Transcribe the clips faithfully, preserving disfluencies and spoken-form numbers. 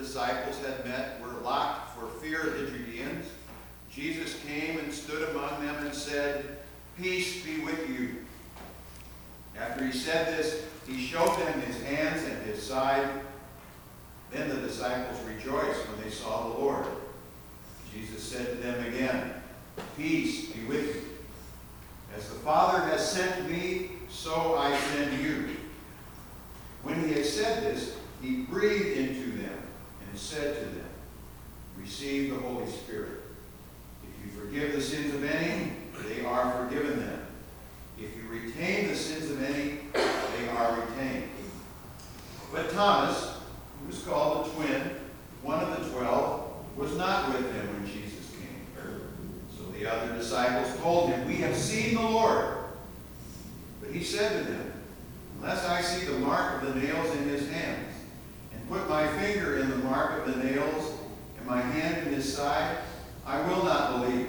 disciples had met were locked for fear of the Judeans, Jesus came and stood among them and said, "Peace be with you." After he said this, he showed them his hands and his side. Then the disciples rejoiced when they saw the Lord. Jesus said to them again, "Peace be with you. As the Father has sent me, so I send you." When he had said this, he breathed into them and said to them, "Receive the Holy Spirit. If you forgive the sins of any, they are forgiven them. If you retain the sins of any, they are retained." But Thomas, who was called the twin, one of the twelve, was not with them when Jesus came. So the other disciples told him, "We have seen the Lord." But he said to them, "Unless I see the mark of the nails in his hands, and put my finger in the mark of the nails, and my hand in his side, I will not believe."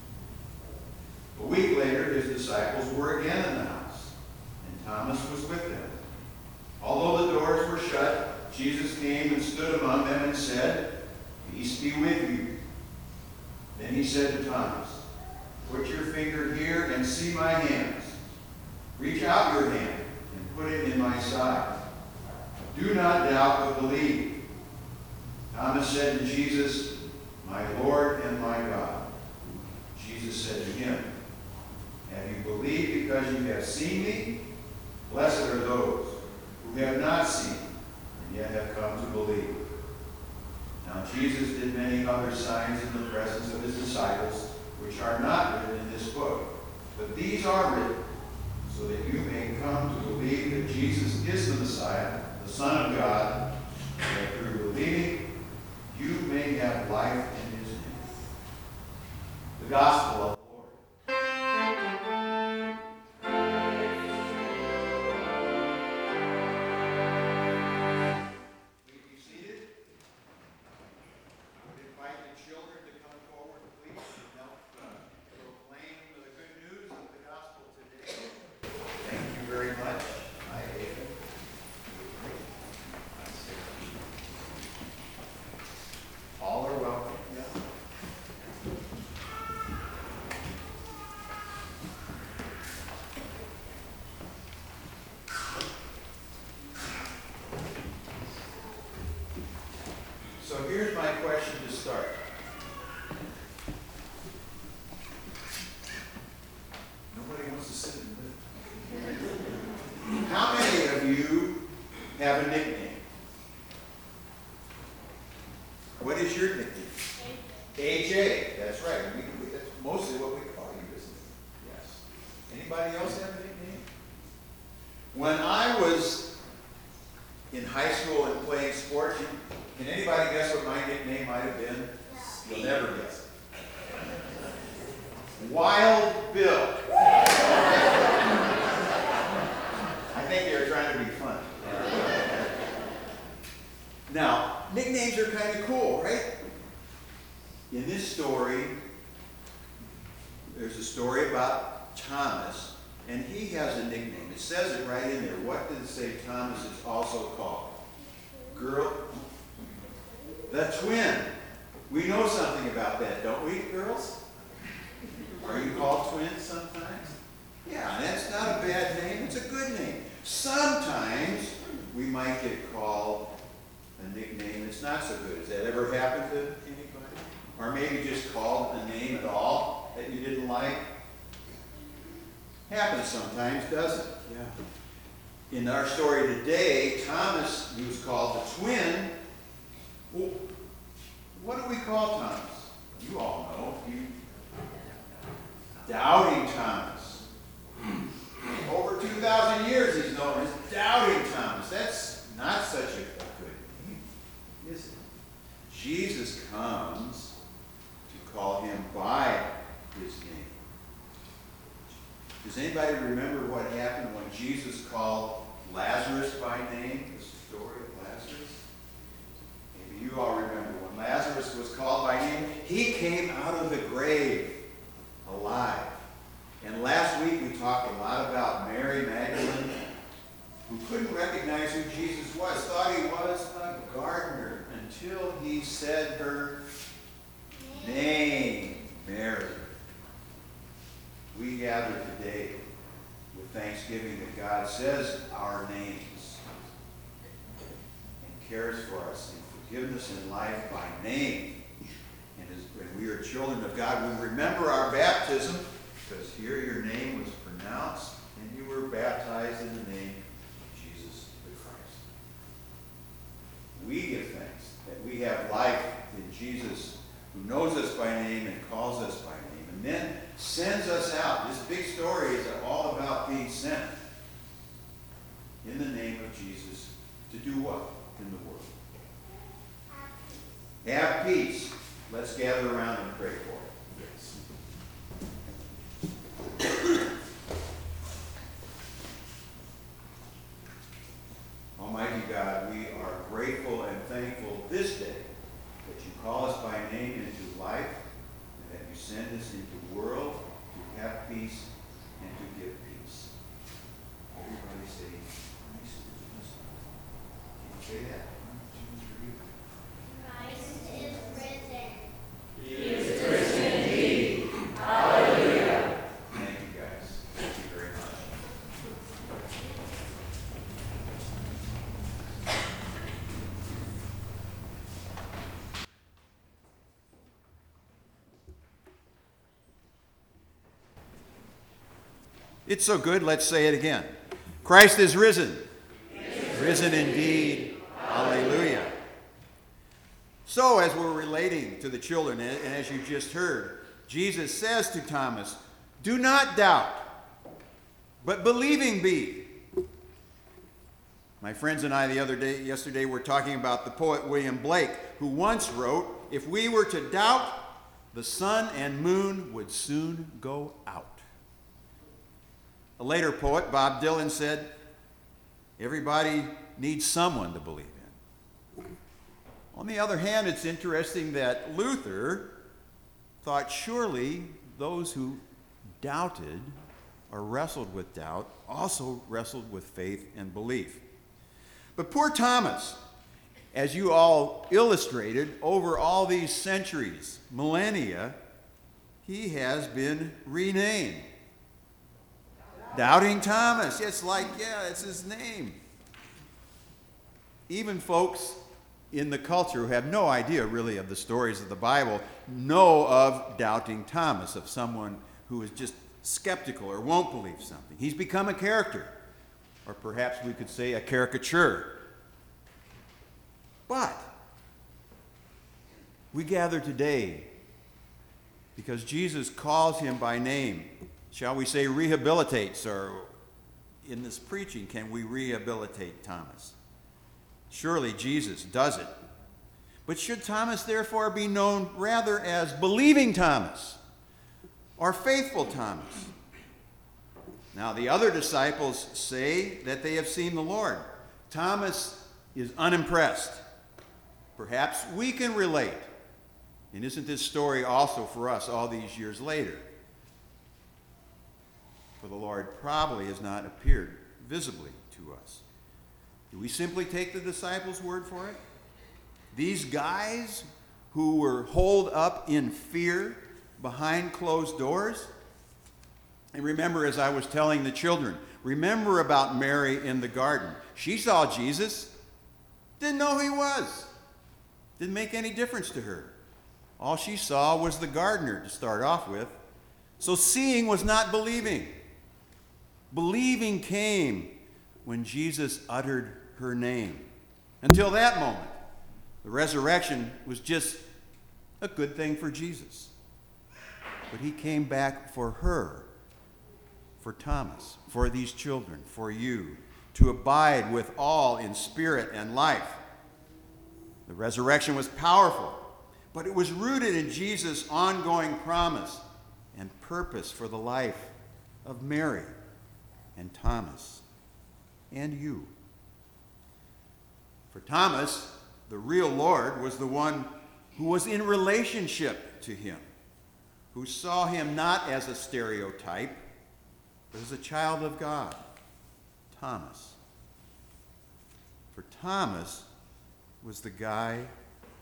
A week later, his disciples were again in the house, and Thomas was with them. Although the doors were shut, Jesus came and stood among them and said, "Peace be with you." Then he said to Thomas, "Put your finger here and see my hands. Reach out your hand and put it in my side. Do not doubt, but believe." Thomas said to Jesus, "My Lord and my God." Jesus said to him, "Have you believed because you have seen me? Blessed are those who have not seen and yet have come to believe." Now Jesus did many other signs in the presence of his disciples, which are not written in this book. But these are written, so that you may come to believe that Jesus is the Messiah, the Son of God, and that through believing you may have life in his name. The Gospel of the Lord. Please be seated. I would invite the children to come forward, please, and help uh, proclaim the good news of the gospel today. Thank you very much. Hi, David. All are welcome. Yeah. So here's my question to start. Nobody wants to sit in the middle. How many of you have a nickname? What is your nickname? A J. That's right. We, we, that's mostly what we call you, isn't it? Yes. Anybody else have a nickname? When I was in high school and playing sports, you, can anybody guess what my nickname might have been? You'll never guess it. Wild Bill. I think they were trying to be funny. Now, nicknames are kind of cool, right? In this story, there's a story about Thomas, and he has a nickname. It says it right in there. What did it say Thomas is also called? Girl, the twin. We know something about that, don't we, girls? Are you called twins sometimes? Yeah, and that's not a bad name. It's a good name. Sometimes we might get called a nickname that's not so good. Has that ever happened to anybody? Or maybe just called a name at all that you didn't like? Happens sometimes, doesn't it? Yeah. In our story today, Thomas, who's called the twin, well, what do we call Thomas? You all know. You, Doubting Thomas. Over two thousand years he's known as Doubting Thomas. That's not such a good name, is it? Jesus comes to call him by his name. Does anybody remember what happened when Jesus called Lazarus by name? The story of Lazarus? Maybe you all remember when Lazarus was called by name, he came out of the grave alive. And last week we talked a lot about Mary Magdalene, who couldn't recognize who Jesus was, thought he was a gardener until he said her name, Mary. We gather today with thanksgiving that God says our names and cares for us in forgiveness in life by name. And as when we are children of God, we remember our baptism because here your name was pronounced and you were baptized in the name of Jesus the Christ. We give thanks that we have life in Jesus who knows us by name and calls us by name and then sends us out. This big story is all about being sent in the name of Jesus to do what in the world? Have peace. Let's gather around and pray for it. Yes. Almighty God, we are grateful and thankful this day that you call us by name into life and that you send us into the world to have peace and to give peace. Everybody say, Christ is risen. Can you say that? Christ is risen. He is risen indeed. Hallelujah. Thank you, guys. Thank you very much. It's so good, let's say it again. Christ is risen. Is risen indeed. Hallelujah. So, as we're relating to the children, and as you just heard, Jesus says to Thomas, do not doubt, but believing be. My friends and I the other day, yesterday, were talking about the poet William Blake, who once wrote, if we were to doubt, the sun and moon would soon go out. A later poet, Bob Dylan, said, everybody needs someone to believe in. On the other hand, it's interesting that Luther thought surely those who doubted or wrestled with doubt also wrestled with faith and belief. But poor Thomas, as you all illustrated, over all these centuries, millennia, he has been renamed. Doubting Thomas. It's like, yeah, it's his name. Even folks in the culture who have no idea really of the stories of the Bible know of Doubting Thomas, of someone who is just skeptical or won't believe something. He's become a character, or perhaps we could say a caricature. But we gather today because Jesus calls him by name. Shall we say rehabilitates, or in this preaching, can we rehabilitate Thomas? Surely Jesus does it. But should Thomas therefore be known rather as believing Thomas or faithful Thomas? Now the other disciples say that they have seen the Lord. Thomas is unimpressed. Perhaps we can relate. And isn't this story also for us all these years later? For the Lord probably has not appeared visibly to us. Do we simply take the disciples' word for it? These guys who were holed up in fear behind closed doors? And remember, as I was telling the children, remember about Mary in the garden. She saw Jesus, didn't know who he was. Didn't make any difference to her. All she saw was the gardener to start off with. So seeing was not believing. Believing came when Jesus uttered her name. Until that moment, the resurrection was just a good thing for Jesus. But he came back for her, for Thomas, for these children, for you, to abide with all in spirit and life. The resurrection was powerful, but it was rooted in Jesus' ongoing promise and purpose for the life of Mary and Thomas and you. For Thomas, the real Lord was the one who was in relationship to him, who saw him not as a stereotype, but as a child of God. Thomas. For Thomas was the guy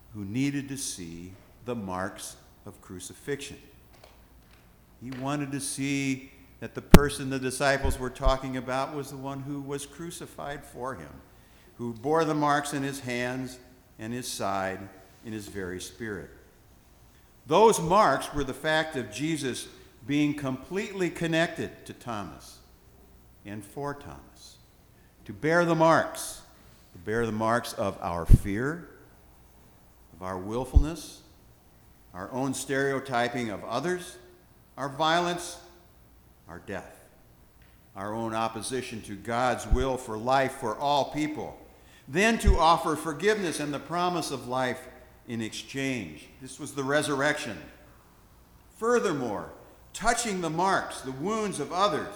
who needed to see the marks of crucifixion. He wanted to see that the person the disciples were talking about was the one who was crucified for him, who bore the marks in his hands and his side, in his very spirit. Those marks were the fact of Jesus being completely connected to Thomas and for Thomas. To bear the marks, to bear the marks of our fear, of our willfulness, our own stereotyping of others, our violence, our death, our own opposition to God's will for life for all people. Then to offer forgiveness and the promise of life in exchange. This was the resurrection. Furthermore, touching the marks, the wounds of others,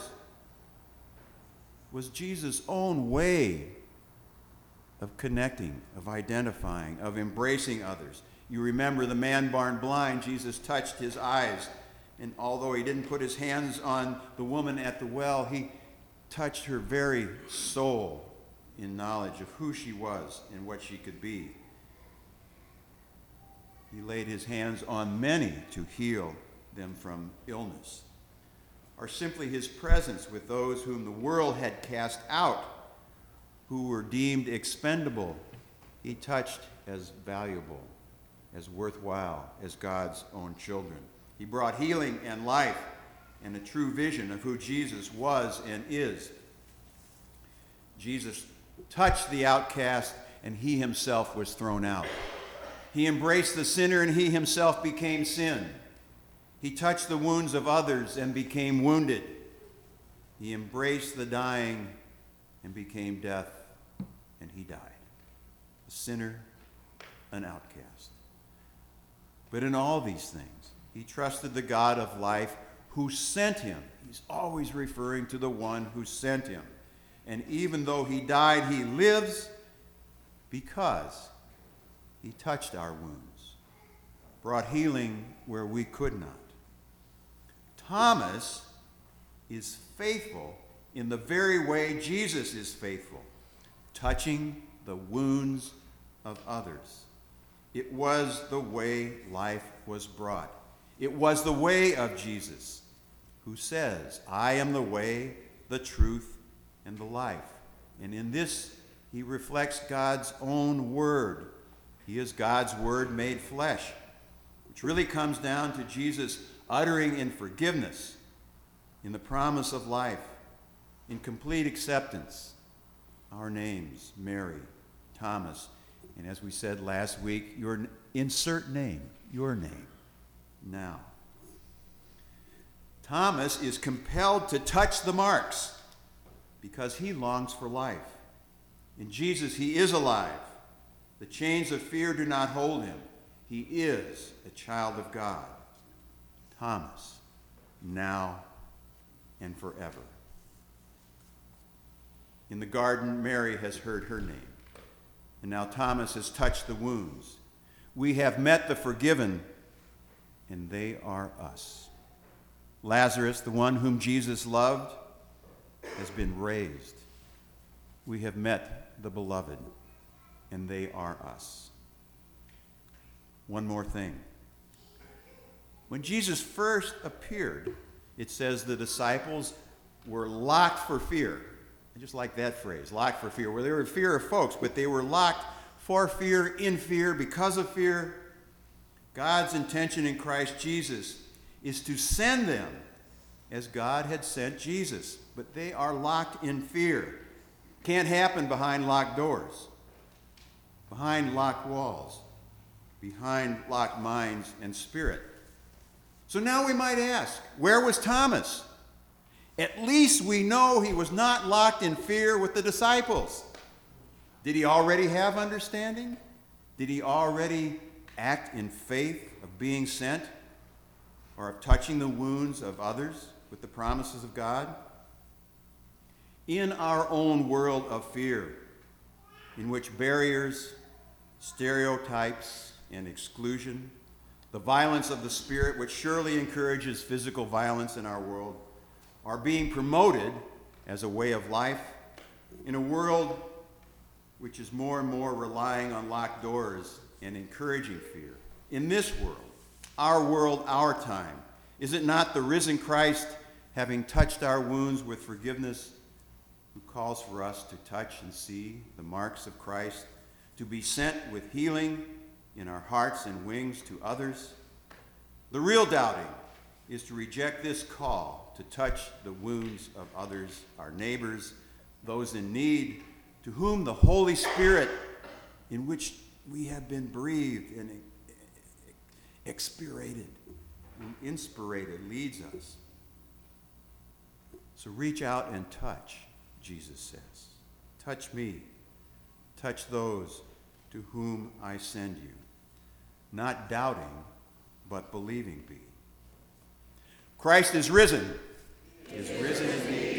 was Jesus' own way of connecting, of identifying, of embracing others. You remember the man born blind, Jesus touched his eyes, and although he didn't put his hands on the woman at the well, he touched her very soul in knowledge of who she was and what she could be. He laid his hands on many to heal them from illness, or simply his presence with those whom the world had cast out, who were deemed expendable, he touched as valuable, as worthwhile as God's own children. He brought healing and life and a true vision of who Jesus was and is. Jesus touched the outcast, and he himself was thrown out. He embraced the sinner, and he himself became sin. He touched the wounds of others and became wounded. He embraced the dying and became death, and he died. A sinner, an outcast. But in all these things, he trusted the God of life who sent him. He's always referring to the one who sent him. And even though he died, he lives because he touched our wounds, brought healing where we could not. Thomas is faithful in the very way Jesus is faithful, touching the wounds of others. It was the way life was brought. It was the way of Jesus, who says, I am the way, the truth, and the life. And in this, he reflects God's own word. He is God's word made flesh, which really comes down to Jesus uttering in forgiveness, in the promise of life, in complete acceptance, our names, Mary, Thomas, and as we said last week, your insert name, your name, now. Thomas is compelled to touch the marks because he longs for life. In Jesus, he is alive. The chains of fear do not hold him. He is a child of God. Thomas, now and forever. In the garden, Mary has heard her name, and now Thomas has touched the wounds. We have met the forgiven, and they are us. Lazarus, the one whom Jesus loved, has been raised. We have met the beloved, and they are us. One more thing. When Jesus first appeared, it says the disciples were locked for fear. I just like that phrase, locked for fear, where they were in fear of folks, but they were locked for fear, in fear, because of fear. God's intention in Christ Jesus is to send them as God had sent Jesus, but they are locked in fear. Can't happen behind locked doors, behind locked walls, behind locked minds and spirit. So now we might ask, where was Thomas? At least we know he was not locked in fear with the disciples. Did he already have understanding? Did he already act in faith of being sent or of touching the wounds of others with the promises of God? In our own world of fear, in which barriers, stereotypes, and exclusion, the violence of the spirit, which surely encourages physical violence in our world, are being promoted as a way of life, in a world which is more and more relying on locked doors and encouraging fear. In this world, our world, our time, is it not the risen Christ, having touched our wounds with forgiveness, who calls for us to touch and see the marks of Christ, to be sent with healing in our hearts and wings to others? The real doubting is to reject this call to touch the wounds of others, our neighbors, those in need, to whom the Holy Spirit, in which we have been breathed and expirated, inspirated, leads us. So reach out and touch, Jesus says. Touch me. Touch those to whom I send you. Not doubting, but believing be. Christ is risen. He is risen indeed.